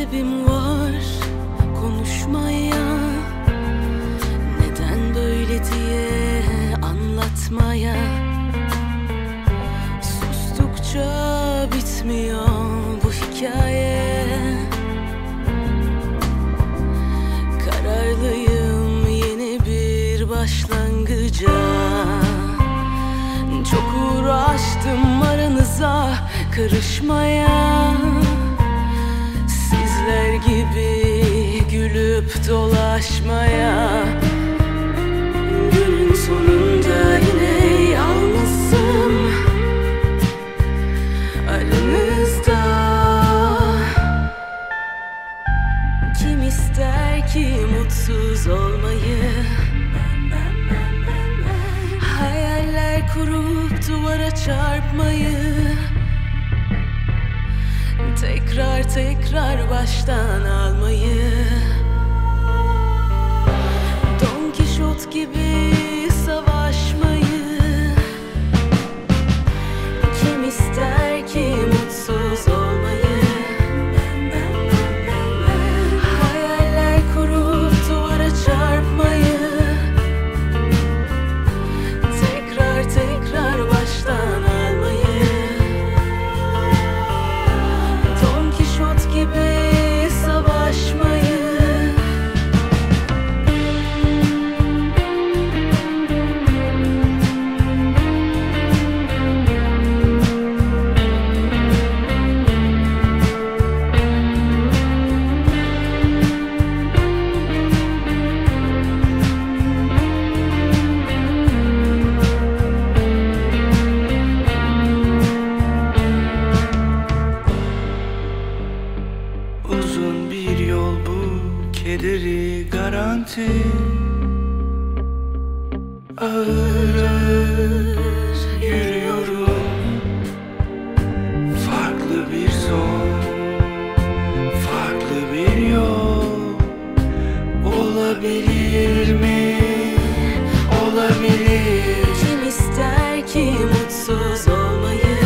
sebebim var konuşmaya, neden böyle diye anlatmaya. Sustukça bitmiyor bu hikaye. Kararlıyım yeni bir başlangıca. Çok uğraştım aranıza karışmaya. Sizler gibi gülüp dolaşmaya. Günün sonunda yine yalnızım aranızda. Kim ister ki mutsuz olmayı? Hayaller kurup duvara çarpmayı. Tekrar tekrar baştan almayı. Don Kişot gibi savaşmayı. Kim ister ki mutsuz olmayı? Hayaller kurup duvara çarpmayı. Tekrar tekrar baştan almayı. Don Kişot gibi savaşmayı. Uzun bir yol bu, kederi garanti. Ağır ağır yürüyorum. Farklı bir son, farklı bir yol. Olabilir mi? Olabilir. Kim ister ki mutsuz olmayı?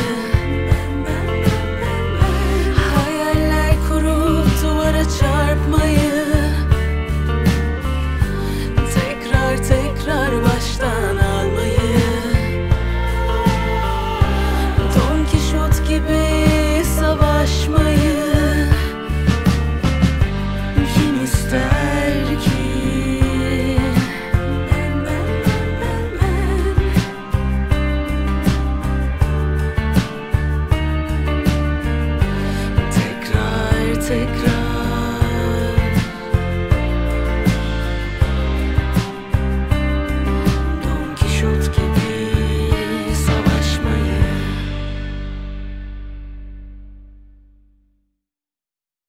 Hayaller kurup duvara çarpmayı. Tekrar tekrar baştan almayı. Don Kişot gibi savaşmayı. Kim ister ki? Tekrar tekrar